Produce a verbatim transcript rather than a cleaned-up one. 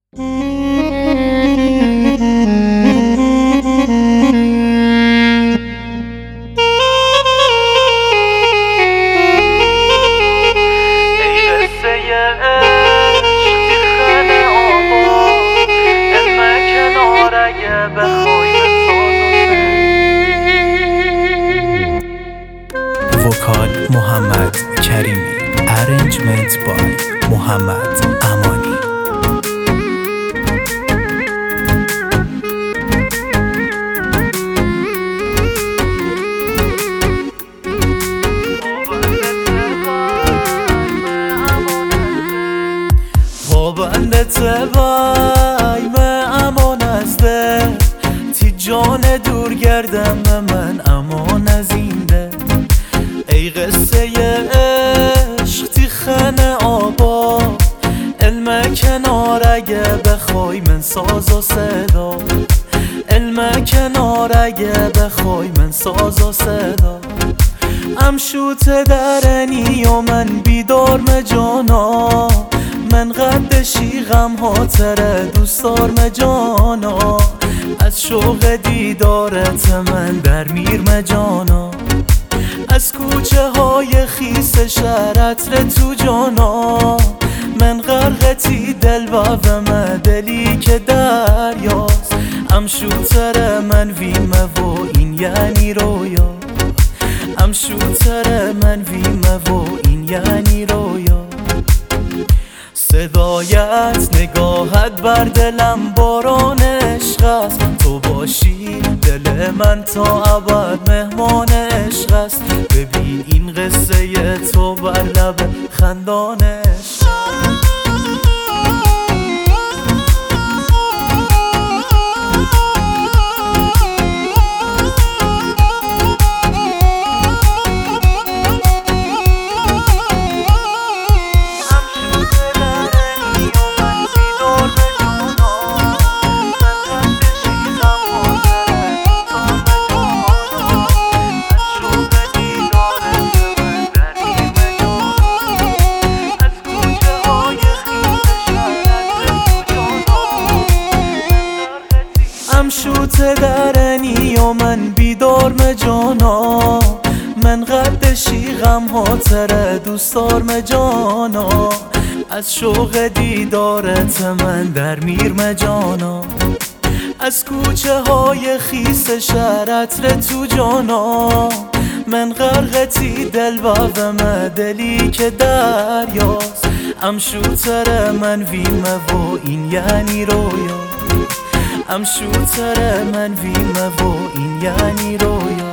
وکال محمد کریمی، ارنجمنت بای محمد امانی. پابندت بای من امان از ده، تی جان دور گردم به من امان از این ده. ای قصه عشق تی خانه آبا، علم کنار اگه بخوای من ساز و صدا، علم کنار اگه بخوای من ساز و صدا. ام شوت درنی و من بیدار مجانا، من قدشی غم ها تره دوستار مجانا، از شوق دیدارت من در میر مجانا. از کوچه های خیس شهرت ره تو جانا، من غرقتی دل و مدلی که دریاست. ام شوتر من ویمه و این یعنی رویا، ام شوتر من ویمه و این یعنی رویا. صدایت نگاهت بر دلم باران عشق است، تو باشی دل من تا ابد مهمان عشق است. ببین این قصه تو بر لب خندان عشق. شوت درنی و من بیدار مجانا، من قدشی غم ها تره دوستار مجانا، از شوق دیدارت من در میر مجانا. از کوچه های خیس شهرت ره تو جانا، من غرقتی دل و مدلی که دریاست. ام شوتر من ویمه و این یعنی رویا، ام شوتر من ویمه و این یعنی رویا.